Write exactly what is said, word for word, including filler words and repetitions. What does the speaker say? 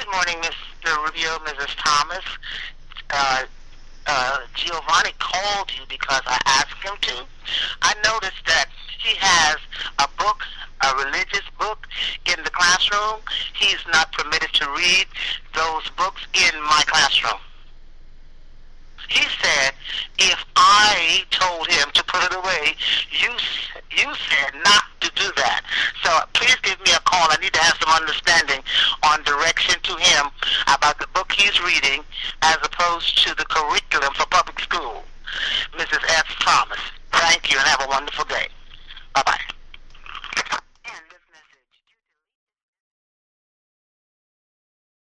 morning, Mister Rubio, Missus Thomas. Uh, uh, Giovanni called you because I asked him to. I noticed that he has a book, a religious book, in the classroom. He's not permitted to read those books in my classroom. He said, if I told him to put it away, you you said not to do that. So please give me a call. I need to have some understanding on direction to him about the book he's reading as opposed to the curriculum for public school. Missus F. Thomas, thank you and have a wonderful day. Bye-bye.